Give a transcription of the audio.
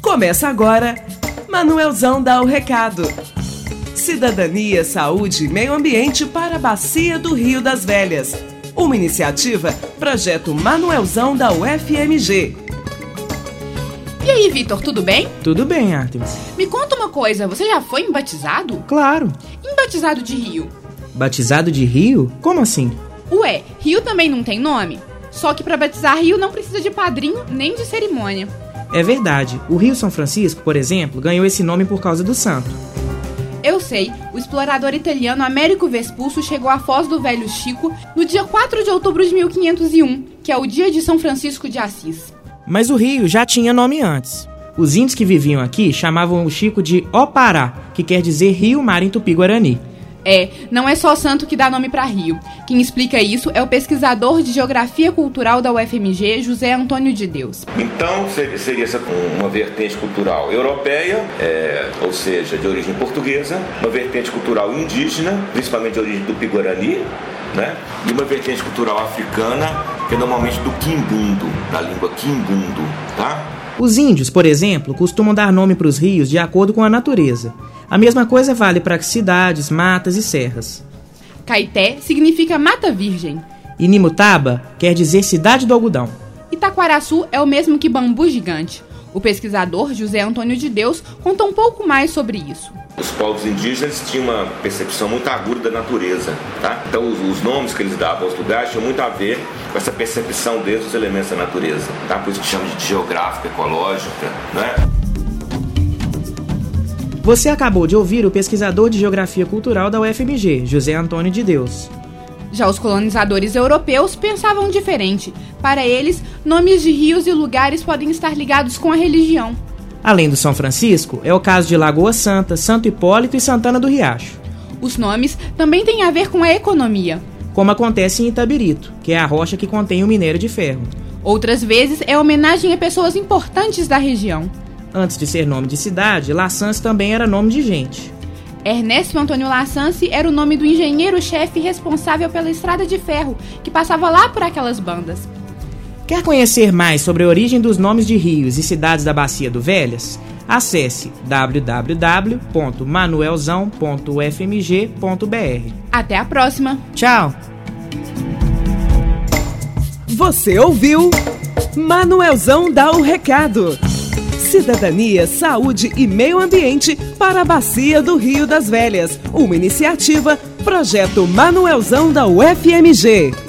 Começa agora, Manuelzão dá o recado. Cidadania, saúde e meio ambiente para a Bacia do Rio das Velhas. Uma iniciativa, Projeto Manuelzão da UFMG. E aí, Vitor, tudo bem? Tudo bem, Artemis. Me conta uma coisa, você já foi em batizado? Claro. Em batizado de rio? Batizado de rio? Como assim? Ué, rio também não tem nome? Só que para batizar rio não precisa de padrinho nem de cerimônia. É verdade. O Rio São Francisco, por exemplo, ganhou esse nome por causa do santo. Eu sei, o explorador italiano Américo Vespuccio chegou à Foz do Velho Chico no dia 4 de outubro de 1501, que é o dia de São Francisco de Assis. Mas o rio já tinha nome antes. Os índios que viviam aqui chamavam o Chico de Opará, que quer dizer rio-mar em Tupi-Guarani. Não é só santo que dá nome para rio. Quem explica isso é o pesquisador de Geografia Cultural da UFMG, José Antônio de Deus. Então, seria essa uma vertente cultural europeia, ou seja, de origem portuguesa, uma vertente cultural indígena, principalmente de origem tupi-guarani, né? E uma vertente cultural africana, que é normalmente do quimbundo, da língua quimbundo, tá? Os índios, por exemplo, costumam dar nome para os rios de acordo com a natureza. A mesma coisa vale para cidades, matas e serras. Caeté significa mata virgem. Inimutaba quer dizer cidade do algodão. Itaquaraçu é o mesmo que bambu gigante. O pesquisador José Antônio de Deus conta um pouco mais sobre isso. Os povos indígenas tinham uma percepção muito aguda da natureza, tá? Então os nomes que eles davam aos lugares tinham muito a ver com essa percepção deles dos elementos da natureza, tá? Por isso que chama de geográfica, ecológica, né? Você acabou de ouvir o pesquisador de Geografia Cultural da UFMG, José Antônio de Deus. Já os colonizadores europeus pensavam diferente. Para eles, nomes de rios e lugares podem estar ligados com a religião. Além do São Francisco, é o caso de Lagoa Santa, Santo Hipólito e Santana do Riacho. Os nomes também têm a ver com a economia. Como acontece em Itabirito, que é a rocha que contém o minério de ferro. Outras vezes é homenagem a pessoas importantes da região. Antes de ser nome de cidade, Lassance também era nome de gente. Ernesto Antônio Lassance era o nome do engenheiro-chefe responsável pela estrada de ferro, que passava lá por aquelas bandas. Quer conhecer mais sobre a origem dos nomes de rios e cidades da Bacia do Velhas? Acesse www.manuelzão.ufmg.br. Até a próxima! Tchau! Você ouviu? Manuelzão dá o recado. Cidadania, saúde e meio ambiente para a Bacia do Rio das Velhas. Uma iniciativa, Projeto Manuelzão da UFMG.